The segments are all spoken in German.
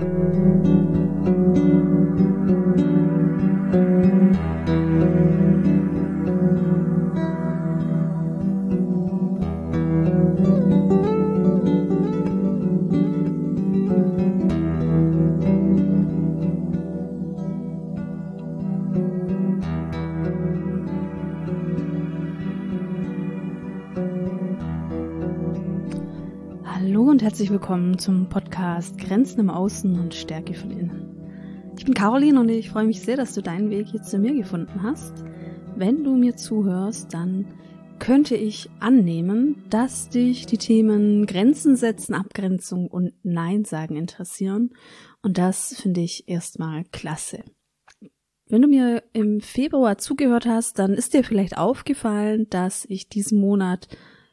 Hallo und herzlich willkommen zum Podcast Grenzen im Außen und Stärke von innen. Ich bin Caroline und ich freue mich sehr, dass du deinen Weg hier zu mir gefunden hast. Wenn du mir zuhörst, dann könnte ich annehmen, dass dich die Themen Grenzen setzen, Abgrenzung und Nein sagen interessieren. Und das finde ich erstmal klasse. Wenn du mir im Februar zugehört hast, dann ist dir vielleicht aufgefallen, dass ich diesen Monat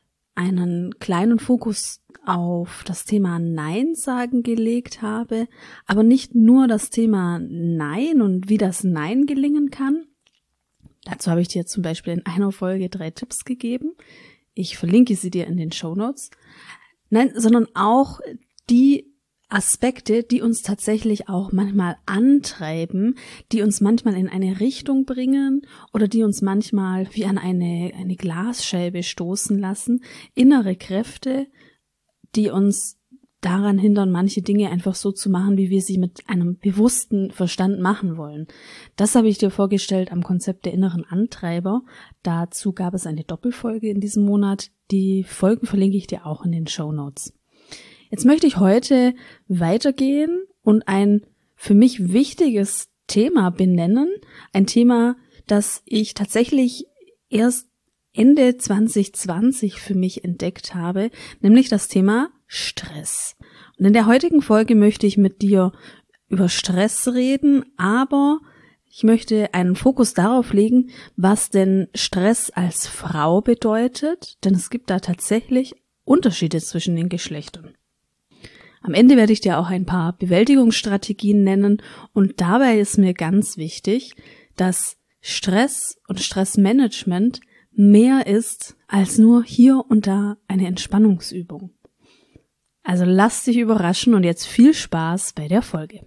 einen kleinen Fokus auf das Thema Nein sagen gelegt habe, aber nicht nur das Thema Nein und wie das Nein gelingen kann. Dazu habe ich dir zum Beispiel in einer Folge 3 Tipps gegeben. Ich verlinke sie dir in den Shownotes. Nein, sondern auch die Aspekte, die uns tatsächlich auch manchmal antreiben, die uns manchmal in eine Richtung bringen oder die uns manchmal wie an eine Glasscheibe stoßen lassen. Innere Kräfte, die uns daran hindern, manche Dinge einfach so zu machen, wie wir sie mit einem bewussten Verstand machen wollen. Das habe ich dir vorgestellt am Konzept der inneren Antreiber. Dazu gab es eine Doppelfolge in diesem Monat. Die Folgen verlinke ich dir auch in den Shownotes. Jetzt möchte ich heute weitergehen und ein für mich wichtiges Thema benennen. Ein Thema, das ich tatsächlich erst Ende 2020 für mich entdeckt habe, nämlich das Thema Stress. Und in der heutigen Folge möchte ich mit dir über Stress reden, aber ich möchte einen Fokus darauf legen, was denn Stress als Frau bedeutet, denn es gibt da tatsächlich Unterschiede zwischen den Geschlechtern. Am Ende werde ich dir auch ein paar Bewältigungsstrategien nennen und dabei ist mir ganz wichtig, dass Stress und Stressmanagement mehr ist als nur hier und da eine Entspannungsübung. Also lass dich überraschen und jetzt viel Spaß bei der Folge.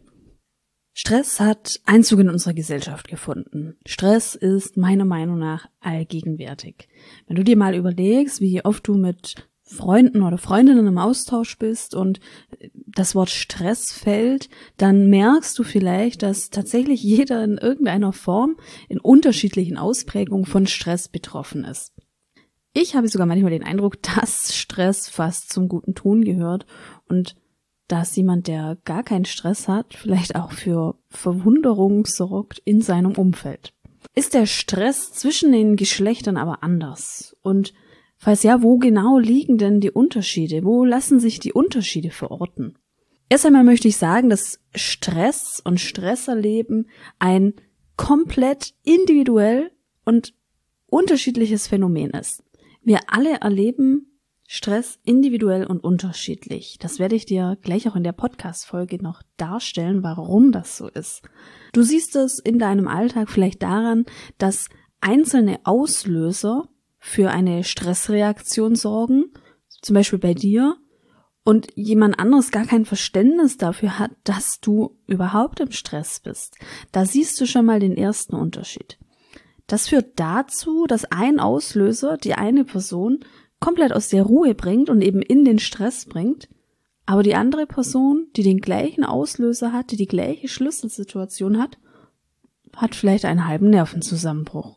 Stress hat Einzug in unsere Gesellschaft gefunden. Stress ist meiner Meinung nach allgegenwärtig. Wenn du dir mal überlegst, wie oft du mit Freunden oder Freundinnen im Austausch bist und das Wort Stress fällt, dann merkst du vielleicht, dass tatsächlich jeder in irgendeiner Form in unterschiedlichen Ausprägungen von Stress betroffen ist. Ich habe sogar manchmal den Eindruck, dass Stress fast zum guten Ton gehört und dass jemand, der gar keinen Stress hat, vielleicht auch für Verwunderung sorgt in seinem Umfeld. Ist der Stress zwischen den Geschlechtern aber anders? Und falls ja, wo genau liegen denn die Unterschiede? Wo lassen sich die Unterschiede verorten? Erst einmal möchte ich sagen, dass Stress und Stresserleben ein komplett individuell und unterschiedliches Phänomen ist. Wir alle erleben Stress individuell und unterschiedlich. Das werde ich dir gleich auch in der Podcast-Folge noch darstellen, warum das so ist. Du siehst es in deinem Alltag vielleicht daran, dass einzelne Auslöser für eine Stressreaktion sorgen, zum Beispiel bei dir, und jemand anderes gar kein Verständnis dafür hat, dass du überhaupt im Stress bist. Da siehst du schon mal den ersten Unterschied. Das führt dazu, dass ein Auslöser die eine Person komplett aus der Ruhe bringt und eben in den Stress bringt, aber die andere Person, die den gleichen Auslöser hat, die gleiche Schlüsselsituation hat vielleicht einen halben Nervenzusammenbruch.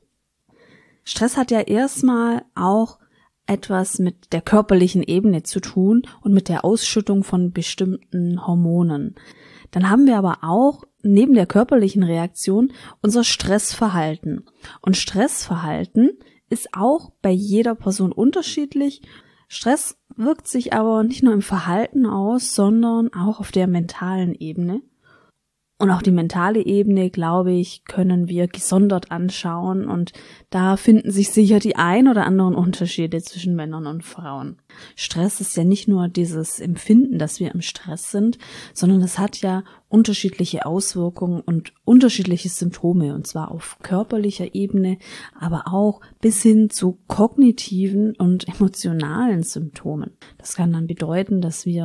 Stress hat ja erstmal auch etwas mit der körperlichen Ebene zu tun und mit der Ausschüttung von bestimmten Hormonen. Dann haben wir aber auch neben der körperlichen Reaktion unser Stressverhalten. Und Stressverhalten ist auch bei jeder Person unterschiedlich. Stress wirkt sich aber nicht nur im Verhalten aus, sondern auch auf der mentalen Ebene. Und auch die mentale Ebene, glaube ich, können wir gesondert anschauen und da finden sich sicher die ein oder anderen Unterschiede zwischen Männern und Frauen. Stress ist ja nicht nur dieses Empfinden, dass wir im Stress sind, sondern es hat ja unterschiedliche Auswirkungen und unterschiedliche Symptome, und zwar auf körperlicher Ebene, aber auch bis hin zu kognitiven und emotionalen Symptomen. Das kann dann bedeuten, dass wir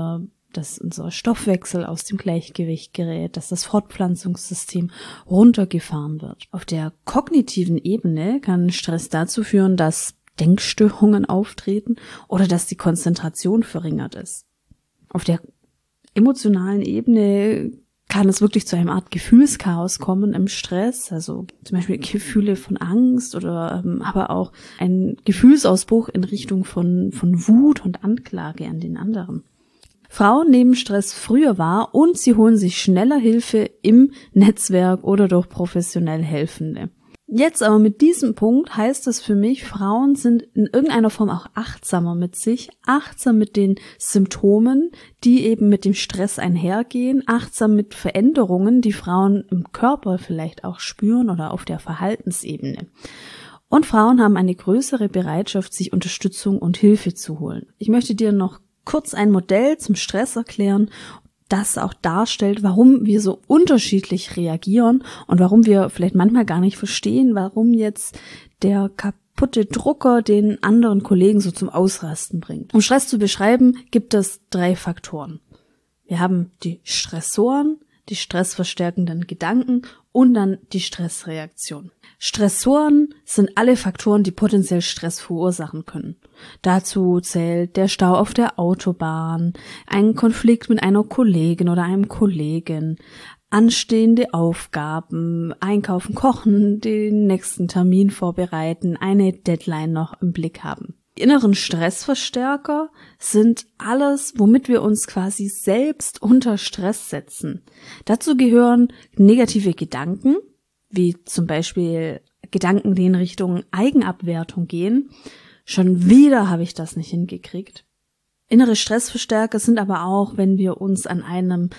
dass unser Stoffwechsel aus dem Gleichgewicht gerät, dass das Fortpflanzungssystem runtergefahren wird. Auf der kognitiven Ebene kann Stress dazu führen, dass Denkstörungen auftreten oder dass die Konzentration verringert ist. Auf der emotionalen Ebene kann es wirklich zu einer Art Gefühlschaos kommen im Stress, also zum Beispiel Gefühle von Angst oder aber auch ein Gefühlsausbruch in Richtung von Wut und Anklage an den anderen. Frauen nehmen Stress früher wahr und sie holen sich schneller Hilfe im Netzwerk oder durch professionell Helfende. Jetzt aber mit diesem Punkt heißt es für mich, Frauen sind in irgendeiner Form auch achtsamer mit sich, achtsam mit den Symptomen, die eben mit dem Stress einhergehen, achtsam mit Veränderungen, die Frauen im Körper vielleicht auch spüren oder auf der Verhaltensebene. Und Frauen haben eine größere Bereitschaft, sich Unterstützung und Hilfe zu holen. Ich möchte dir noch kurz ein Modell zum Stress erklären, das auch darstellt, warum wir so unterschiedlich reagieren und warum wir vielleicht manchmal gar nicht verstehen, warum jetzt der kaputte Drucker den anderen Kollegen so zum Ausrasten bringt. Um Stress zu beschreiben, gibt es 3 Faktoren. Wir haben die Stressoren, die stressverstärkenden Gedanken und dann die Stressreaktion. Stressoren sind alle Faktoren, die potenziell Stress verursachen können. Dazu zählt der Stau auf der Autobahn, ein Konflikt mit einer Kollegin oder einem Kollegen, anstehende Aufgaben, einkaufen, kochen, den nächsten Termin vorbereiten, eine Deadline noch im Blick haben. Die inneren Stressverstärker sind alles, womit wir uns quasi selbst unter Stress setzen. Dazu gehören negative Gedanken, wie zum Beispiel Gedanken, die in Richtung Eigenabwertung gehen. Schon wieder habe ich das nicht hingekriegt. Innere Stressverstärker sind aber auch, wenn wir uns an einem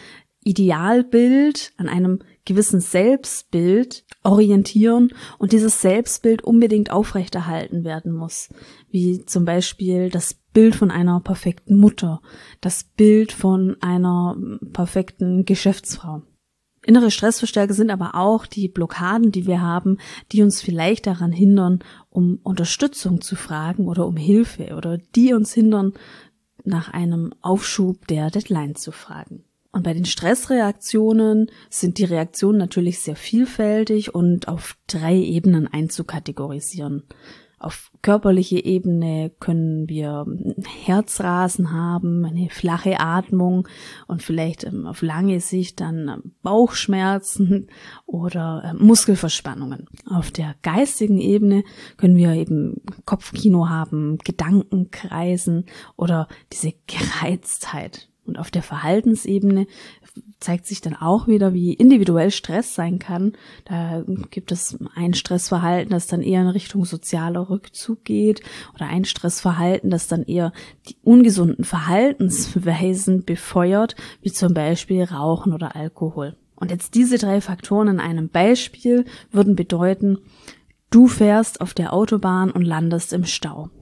Idealbild, an einem gewissen Selbstbild orientieren und dieses Selbstbild unbedingt aufrechterhalten werden muss, wie zum Beispiel das Bild von einer perfekten Mutter, das Bild von einer perfekten Geschäftsfrau. Innere Stressverstärker sind aber auch die Blockaden, die wir haben, die uns vielleicht daran hindern, um Unterstützung zu fragen oder um Hilfe oder die uns hindern, nach einem Aufschub der Deadline zu fragen. Und bei den Stressreaktionen sind die Reaktionen natürlich sehr vielfältig und auf 3 Ebenen einzukategorisieren. Auf körperlicher Ebene können wir Herzrasen haben, eine flache Atmung und vielleicht auf lange Sicht dann Bauchschmerzen oder Muskelverspannungen. Auf der geistigen Ebene können wir eben Kopfkino haben, Gedanken kreisen oder diese Gereiztheit. Und auf der Verhaltensebene zeigt sich dann auch wieder, wie individuell Stress sein kann. Da gibt es ein Stressverhalten, das dann eher in Richtung sozialer Rückzug geht oder ein Stressverhalten, das dann eher die ungesunden Verhaltensweisen befeuert, wie zum Beispiel Rauchen oder Alkohol. Und jetzt diese 3 Faktoren in einem Beispiel würden bedeuten, du fährst auf der Autobahn und landest im Stau.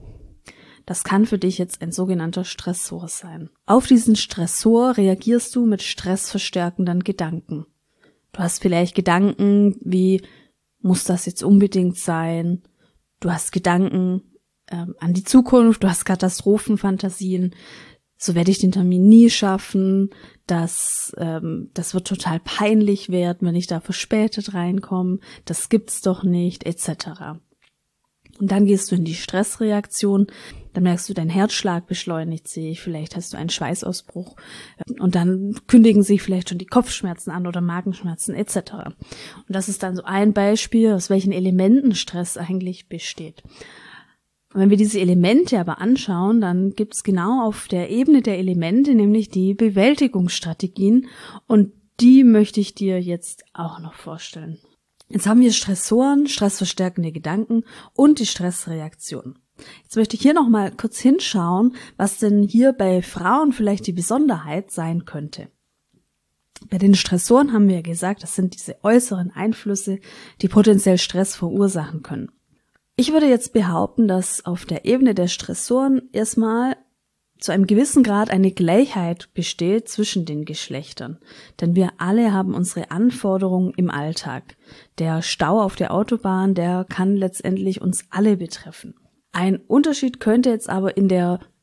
Das kann für dich jetzt ein sogenannter Stressor sein. Auf diesen Stressor reagierst du mit stressverstärkenden Gedanken. Du hast vielleicht Gedanken wie, muss das jetzt unbedingt sein? Du hast Gedanken an die Zukunft, du hast Katastrophenfantasien. So werde ich den Termin nie schaffen. Das wird total peinlich werden, wenn ich da verspätet reinkomme. Das gibt's doch nicht, etc. Und dann gehst du in die Stressreaktion, dann merkst du, dein Herzschlag beschleunigt sich, vielleicht hast du einen Schweißausbruch und dann kündigen sich vielleicht schon die Kopfschmerzen an oder Magenschmerzen etc. Und das ist dann so ein Beispiel, aus welchen Elementen Stress eigentlich besteht. Und wenn wir diese Elemente aber anschauen, dann gibt es genau auf der Ebene der Elemente nämlich die Bewältigungsstrategien und die möchte ich dir jetzt auch noch vorstellen. Jetzt haben wir Stressoren, stressverstärkende Gedanken und die Stressreaktion. Jetzt möchte ich hier noch mal kurz hinschauen, was denn hier bei Frauen vielleicht die Besonderheit sein könnte. Bei den Stressoren haben wir ja gesagt, das sind diese äußeren Einflüsse, die potenziell Stress verursachen können. Ich würde jetzt behaupten, dass auf der Ebene der Stressoren erstmal zu einem gewissen Grad eine Gleichheit besteht zwischen den Geschlechtern. Denn wir alle haben unsere Anforderungen im Alltag. Der Stau auf der Autobahn, der kann letztendlich uns alle betreffen. Ein Unterschied könnte jetzt aber in der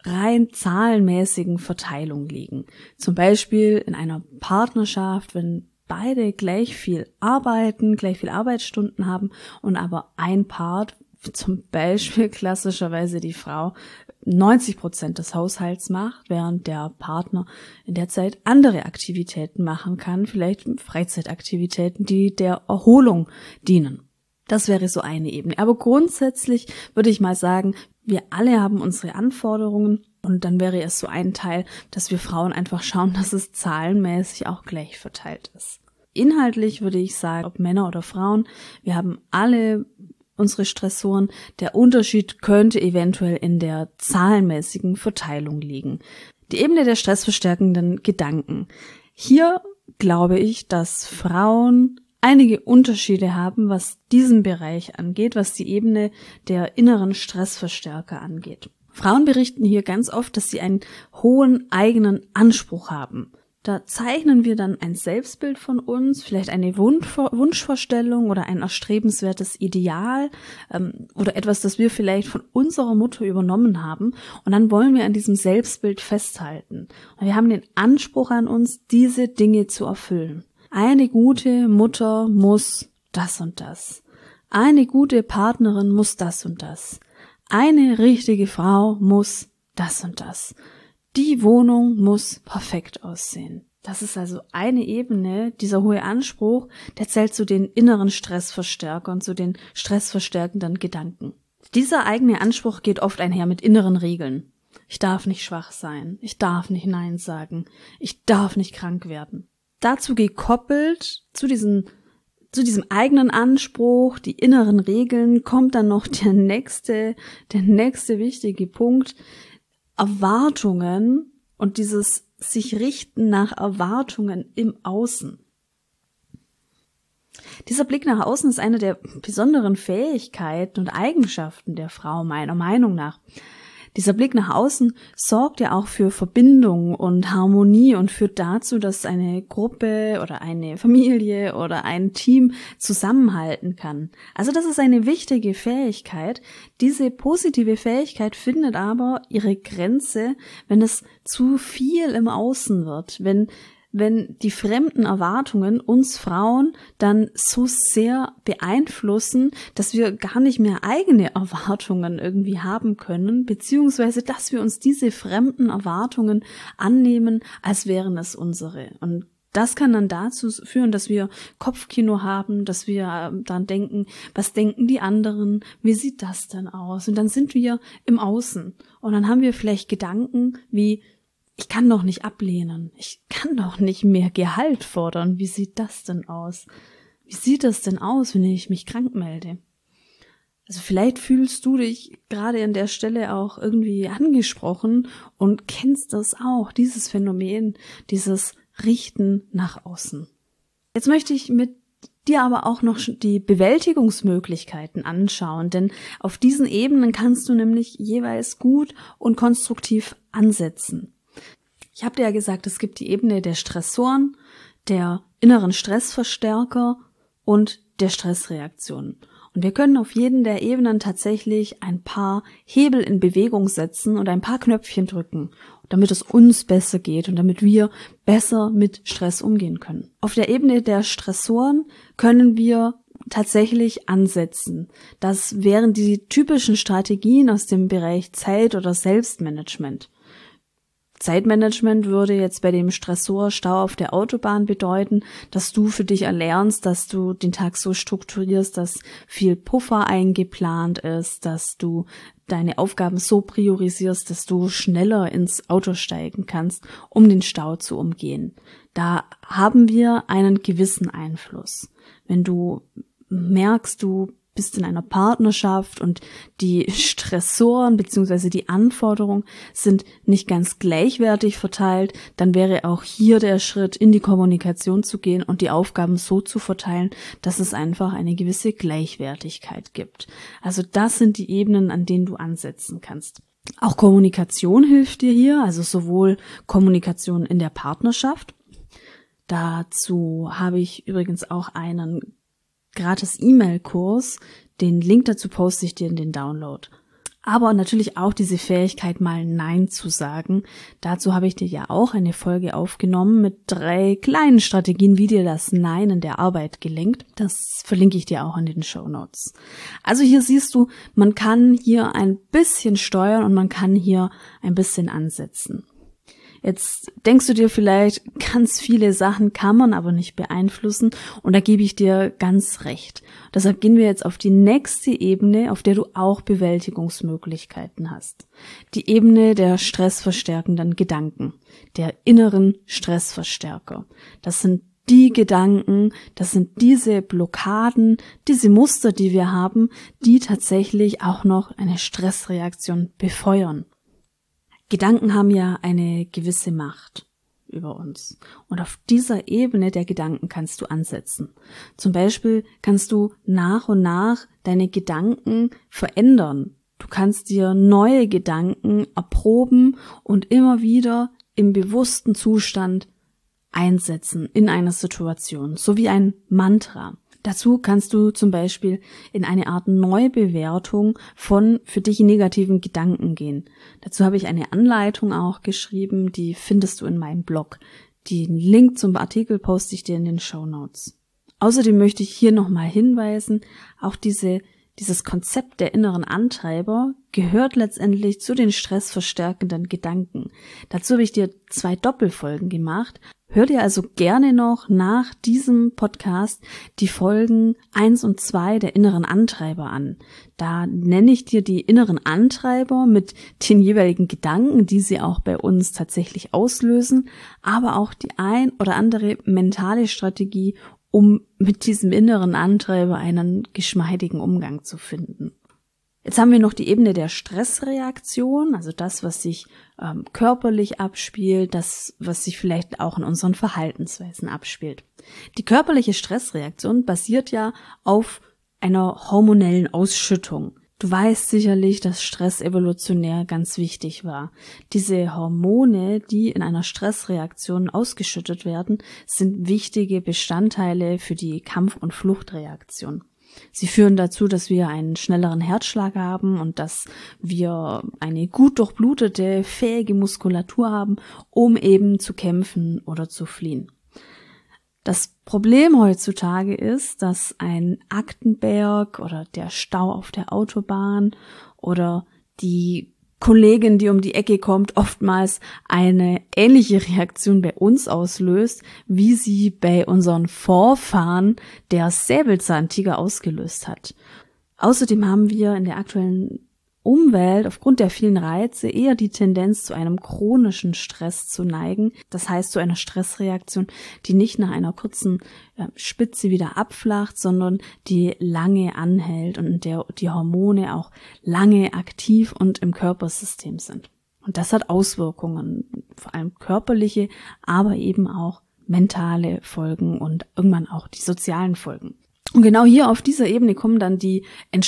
rein zahlenmäßigen Verteilung liegen. Zum Beispiel in einer Partnerschaft, wenn beide gleich viel arbeiten, gleich viel Arbeitsstunden haben und aber ein Part, zum Beispiel klassischerweise die Frau, 90% des Haushalts macht, während der Partner in der Zeit andere Aktivitäten machen kann, vielleicht Freizeitaktivitäten, die der Erholung dienen. Das wäre so eine Ebene. Aber grundsätzlich würde ich mal sagen, wir alle haben unsere Anforderungen und dann wäre es so ein Teil, dass wir Frauen einfach schauen, dass es zahlenmäßig auch gleich verteilt ist. Inhaltlich würde ich sagen, ob Männer oder Frauen, wir haben alle unsere Stressoren. Der Unterschied könnte eventuell in der zahlenmäßigen Verteilung liegen. Die Ebene der stressverstärkenden Gedanken. Hier glaube ich, dass Frauen einige Unterschiede haben, was diesen Bereich angeht, was die Ebene der inneren Stressverstärker angeht. Frauen berichten hier ganz oft, dass sie einen hohen eigenen Anspruch haben. Da zeichnen wir dann ein Selbstbild von uns, vielleicht eine Wunschvorstellung oder ein erstrebenswertes Ideal oder etwas, das wir vielleicht von unserer Mutter übernommen haben. Und dann wollen wir an diesem Selbstbild festhalten. Und wir haben den Anspruch an uns, diese Dinge zu erfüllen. Eine gute Mutter muss das und das. Eine gute Partnerin muss das und das. Eine richtige Frau muss das und das. Die Wohnung muss perfekt aussehen. Das ist also eine Ebene, dieser hohe Anspruch, der zählt zu den inneren Stressverstärkern, zu den stressverstärkenden Gedanken. Dieser eigene Anspruch geht oft einher mit inneren Regeln. Ich darf nicht schwach sein, ich darf nicht Nein sagen, ich darf nicht krank werden. Dazu gekoppelt, zu diesem eigenen Anspruch, die inneren Regeln, kommt dann noch der nächste wichtige Punkt, Erwartungen und dieses sich richten nach Erwartungen im Außen. Dieser Blick nach außen ist eine der besonderen Fähigkeiten und Eigenschaften der Frau, meiner Meinung nach. Dieser Blick nach außen sorgt ja auch für Verbindung und Harmonie und führt dazu, dass eine Gruppe oder eine Familie oder ein Team zusammenhalten kann. Also das ist eine wichtige Fähigkeit. Diese positive Fähigkeit findet aber ihre Grenze, wenn es zu viel im Außen wird, wenn die fremden Erwartungen uns Frauen dann so sehr beeinflussen, dass wir gar nicht mehr eigene Erwartungen irgendwie haben können, beziehungsweise dass wir uns diese fremden Erwartungen annehmen, als wären es unsere. Und das kann dann dazu führen, dass wir Kopfkino haben, dass wir dann denken, was denken die anderen, wie sieht das denn aus? Und dann sind wir im Außen und dann haben wir vielleicht Gedanken wie, ich kann doch nicht ablehnen. Ich kann doch nicht mehr Gehalt fordern. Wie sieht das denn aus? Wie sieht das denn aus, wenn ich mich krank melde? Also vielleicht fühlst du dich gerade an der Stelle auch irgendwie angesprochen und kennst das auch, dieses Phänomen, dieses Richten nach außen. Jetzt möchte ich mit dir aber auch noch die Bewältigungsmöglichkeiten anschauen, denn auf diesen Ebenen kannst du nämlich jeweils gut und konstruktiv ansetzen. Ich habe dir ja gesagt, es gibt die Ebene der Stressoren, der inneren Stressverstärker und der Stressreaktionen. Und wir können auf jeden der Ebenen tatsächlich ein paar Hebel in Bewegung setzen und ein paar Knöpfchen drücken, damit es uns besser geht und damit wir besser mit Stress umgehen können. Auf der Ebene der Stressoren können wir tatsächlich ansetzen. Das wären die typischen Strategien aus dem Bereich Zeit- oder Selbstmanagement. Zeitmanagement würde jetzt bei dem Stressor Stau auf der Autobahn bedeuten, dass du für dich erlernst, dass du den Tag so strukturierst, dass viel Puffer eingeplant ist, dass du deine Aufgaben so priorisierst, dass du schneller ins Auto steigen kannst, um den Stau zu umgehen. Da haben wir einen gewissen Einfluss. Wenn du merkst, du bist in einer Partnerschaft und die Stressoren bzw. die Anforderungen sind nicht ganz gleichwertig verteilt, dann wäre auch hier der Schritt, in die Kommunikation zu gehen und die Aufgaben so zu verteilen, dass es einfach eine gewisse Gleichwertigkeit gibt. Also das sind die Ebenen, an denen du ansetzen kannst. Auch Kommunikation hilft dir hier, also sowohl Kommunikation in der Partnerschaft. Dazu habe ich übrigens auch einen gratis E-Mail-Kurs. Den Link dazu poste ich dir in den Download. Aber natürlich auch diese Fähigkeit, mal Nein zu sagen. Dazu habe ich dir ja auch eine Folge aufgenommen mit 3 kleinen Strategien, wie dir das Nein in der Arbeit gelingt. Das verlinke ich dir auch in den Shownotes. Also hier siehst du, man kann hier ein bisschen steuern und man kann hier ein bisschen ansetzen. Jetzt denkst du dir vielleicht, ganz viele Sachen kann man aber nicht beeinflussen und da gebe ich dir ganz recht. Deshalb gehen wir jetzt auf die nächste Ebene, auf der du auch Bewältigungsmöglichkeiten hast. Die Ebene der stressverstärkenden Gedanken, der inneren Stressverstärker. Das sind die Gedanken, das sind diese Blockaden, diese Muster, die wir haben, die tatsächlich auch noch eine Stressreaktion befeuern. Gedanken haben ja eine gewisse Macht über uns. Und auf dieser Ebene der Gedanken kannst du ansetzen. Zum Beispiel kannst du nach und nach deine Gedanken verändern. Du kannst dir neue Gedanken erproben und immer wieder im bewussten Zustand einsetzen in einer Situation, so wie ein Mantra. Dazu kannst du zum Beispiel in eine Art Neubewertung von für dich negativen Gedanken gehen. Dazu habe ich eine Anleitung auch geschrieben, die findest du in meinem Blog. Den Link zum Artikel poste ich dir in den Shownotes. Außerdem möchte ich hier nochmal hinweisen, auch dieses Konzept der inneren Antreiber gehört letztendlich zu den stressverstärkenden Gedanken. Dazu habe ich dir 2 Doppelfolgen gemacht. Hör dir also gerne noch nach diesem Podcast die Folgen 1 und 2 der inneren Antreiber an. Da nenne ich dir die inneren Antreiber mit den jeweiligen Gedanken, die sie auch bei uns tatsächlich auslösen, aber auch die ein oder andere mentale Strategie, um mit diesem inneren Antreiber einen geschmeidigen Umgang zu finden. Jetzt haben wir noch die Ebene der Stressreaktion, also das, was sich körperlich abspielt, das, was sich vielleicht auch in unseren Verhaltensweisen abspielt. Die körperliche Stressreaktion basiert ja auf einer hormonellen Ausschüttung. Du weißt sicherlich, dass Stress evolutionär ganz wichtig war. Diese Hormone, die in einer Stressreaktion ausgeschüttet werden, sind wichtige Bestandteile für die Kampf- und Fluchtreaktion. Sie führen dazu, dass wir einen schnelleren Herzschlag haben und dass wir eine gut durchblutete, fähige Muskulatur haben, um eben zu kämpfen oder zu fliehen. Das Problem heutzutage ist, dass ein Aktenberg oder der Stau auf der Autobahn oder die Kollegin, die um die Ecke kommt, oftmals eine ähnliche Reaktion bei uns auslöst, wie sie bei unseren Vorfahren der Säbelzahntiger ausgelöst hat. Außerdem haben wir in der aktuellen Umwelt aufgrund der vielen Reize eher die Tendenz zu einem chronischen Stress zu neigen. Das heißt zu einer Stressreaktion, die nicht nach einer kurzen Spitze wieder abflacht, sondern die lange anhält und in der die Hormone auch lange aktiv und im Körpersystem sind. Und das hat Auswirkungen, vor allem körperliche, aber eben auch mentale Folgen und irgendwann auch die sozialen Folgen. Und genau hier auf dieser Ebene kommen dann die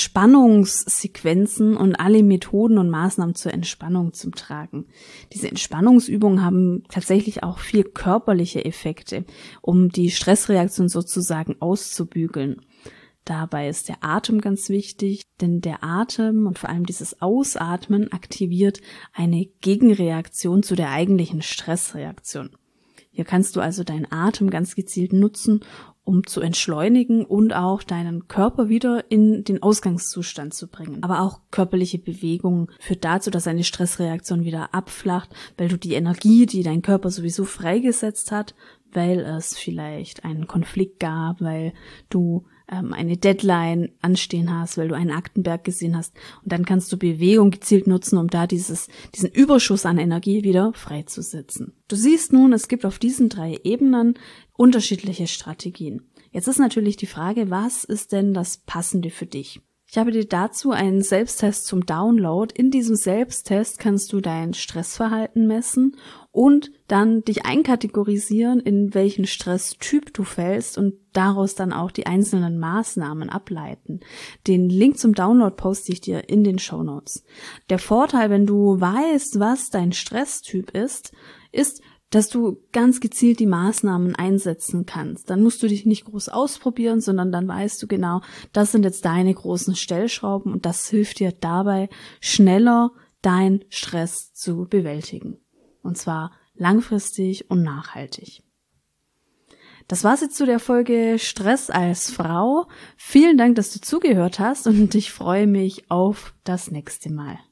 Entspannungssequenzen und alle Methoden und Maßnahmen zur Entspannung zum Tragen. Diese Entspannungsübungen haben tatsächlich auch viel körperliche Effekte, um die Stressreaktion sozusagen auszubügeln. Dabei ist der Atem ganz wichtig, denn der Atem und vor allem dieses Ausatmen aktiviert eine Gegenreaktion zu der eigentlichen Stressreaktion. Hier kannst du also deinen Atem ganz gezielt nutzen, um zu entschleunigen und auch deinen Körper wieder in den Ausgangszustand zu bringen. Aber auch körperliche Bewegung führt dazu, dass eine Stressreaktion wieder abflacht, weil du die Energie, die dein Körper sowieso freigesetzt hat, weil es vielleicht einen Konflikt gab, weil du eine Deadline anstehen hast, weil du einen Aktenberg gesehen hast. Und dann kannst du Bewegung gezielt nutzen, um da diesen Überschuss an Energie wieder freizusetzen. Du siehst nun, es gibt auf diesen 3 Ebenen unterschiedliche Strategien. Jetzt ist natürlich die Frage, was ist denn das Passende für dich? Ich habe dir dazu einen Selbsttest zum Download. In diesem Selbsttest kannst du dein Stressverhalten messen und dann dich einkategorisieren, in welchen Stresstyp du fällst und daraus dann auch die einzelnen Maßnahmen ableiten. Den Link zum Download poste ich dir in den Shownotes. Der Vorteil, wenn du weißt, was dein Stresstyp ist, dass du ganz gezielt die Maßnahmen einsetzen kannst. Dann musst du dich nicht groß ausprobieren, sondern dann weißt du genau, das sind jetzt deine großen Stellschrauben und das hilft dir dabei, schneller deinen Stress zu bewältigen. Und zwar langfristig und nachhaltig. Das war's jetzt zu der Folge Stress als Frau. Vielen Dank, dass du zugehört hast und ich freue mich auf das nächste Mal.